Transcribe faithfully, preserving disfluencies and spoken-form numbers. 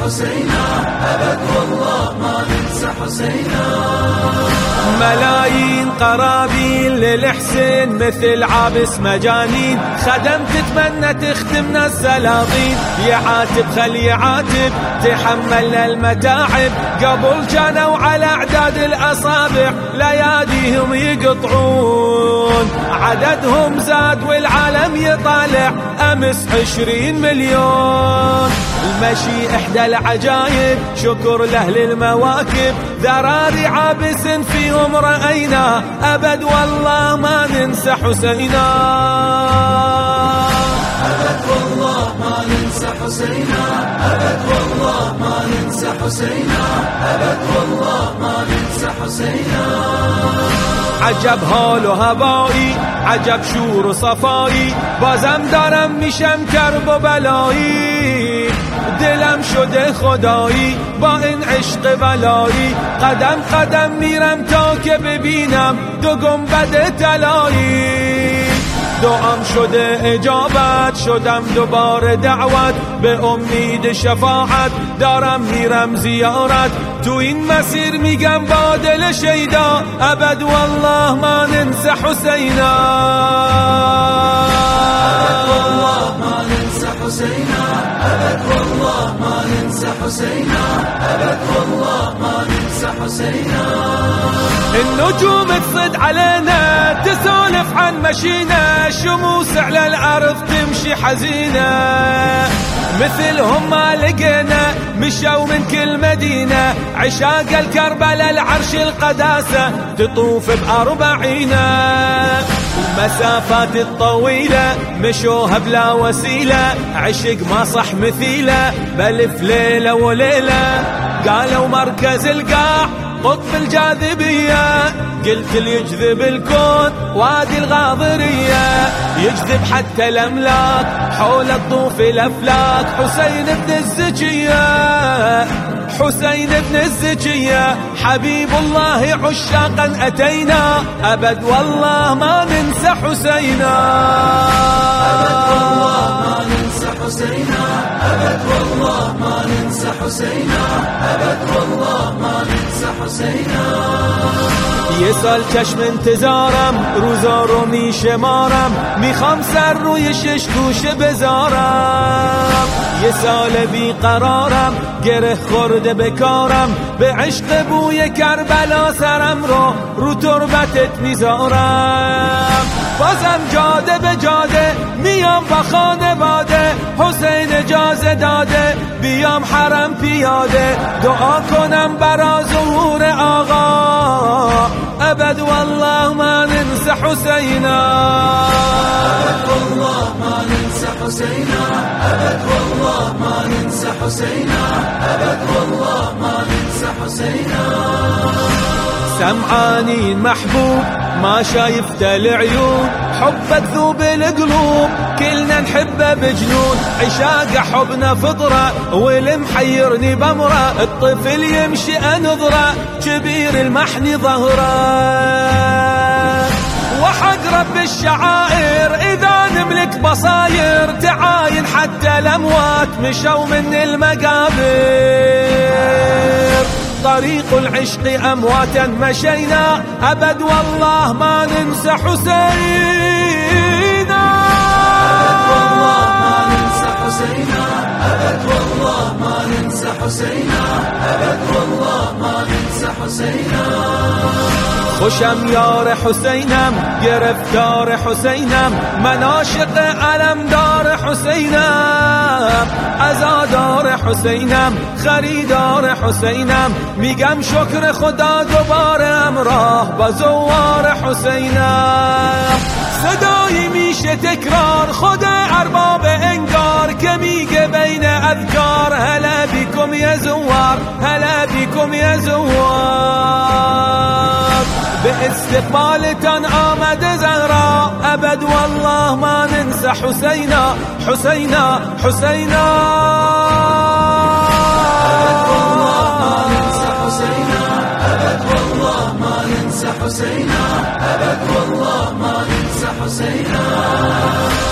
حسينا، أبد والله ما ننسى حسينا. ملايين قرابين للحسين مثل عابس مجانين، خدم تتمنى تختمنا السلاطين. يعاتب خل يعاتب تحملنا المتاعب، قبل كانوا على اعداد الاصابع لياديهم يقطعون. عددهم زاد والعالم يطالع، امس عشرين مليون. المشي احدى العجايب، شكر لاهل المواكب، ذراري عابس فيهم رأينا، أبد والله ما ننسى حسينا. أبد والله ما ننسى حسينا، أبد والله ما ننسى حسينا، أبد والله ما ننسى حسينا. عجب حال و هوایی، عجب شور و صفایی، بازم دارم میشم کرب و بلایی. دلم شده خدایی با این عشق ولایی، قدم قدم میرم تا که ببینم دو گنبد طلایی. دعام شده اجابت، شدم دوباره دعوت، به امید شفاعت دارم میرم زیارت. تو این مسیر میگم با دل شیدا، ابد والله ما ننسى حسینا. ابد والله ما ننسى حسينا، أبد والله ما ننسى حسينا، أبد والله ما ننسى حسينا. النجوم تصد علينا تسولف عن مشينا، الشموس على الأرض تمشي حزينة، مثلهم ما لقينا مشوا من كل مدينة. عشاق الكربلاء العرش القداسة تطوف بأربعينا، المسافات الطويلة مشوها بلا وسيلة، عشق ما صح مثيلة بل في ليلة وليلة. قالوا مركز القاع قطب الجاذبية، قلت اللي يجذب الكون وادي الغاضرية، يجذب حتى الأملاك حول الطوف الأفلاك. حسين بن الزكية، حسين بن الزكية، حبيب الله عشاقا أتينا، أبد والله ما ننسى حسينا. أبد والله ما ننسى حسينا، أبد والله ما ننسى حسينا، أبد والله ما ننسى حسينا. یه سال چشم انتظارم روزا رو میشمارم، میخوام سر روی شش گوشه بذارم. یه سال بیقرارم گره خورده بکارم، به عشق بوی کربلا سرم رو رو تربتت میذارم. بازم جاده به جاده میام با خانواده، حسین اجازه داده بیام حرم پیاده، دعا کنم برا ظهور آقا، ابد والله ما ننسى حسينا. أبد والله ما ننسى حسينا، أبد والله ما ننسى حسينا، أبد والله ما ننسى حسينا. سمعاني محبوب ما شايفته العيون، حبك ذوب القلوب كلنا نحبه بجنون. عشاق حبنا فطرة والمحيرني بمرة، الطفل يمشي أنظرة كبير المحني ظهره. وحق رب الشعائر إذا نملك بصاير، تعاين حتى الأموات مشوا من المقابر. طريق العشق أمواتا مشينا، أبد والله ما ننسى حسينا. أبد والله ما ننسى حسينا، أبد والله ما ننسى حسينا، أبد والله ما ننسى حسينا. خوشم یار حسینم، گرفتار حسینم، من عاشق علمدار حسینم، عزادار حسینم، خریدار حسینم، میگم شکر خدا دوباره همراه با زوار حسینم. صدایی میشه تکرار خود ارباب انگار که میگه بین اذکار، هلا بیکم یا زوار، هلا بیکم یا زوار. به استقبالتان آمد زهرا، ابد والله ما ننسى حسینا، حسینا، حسینا. ابد والله ما ننسى حسینا، ابد والله ما ننسى حسینا، ابد والله ما ننسى حسینا.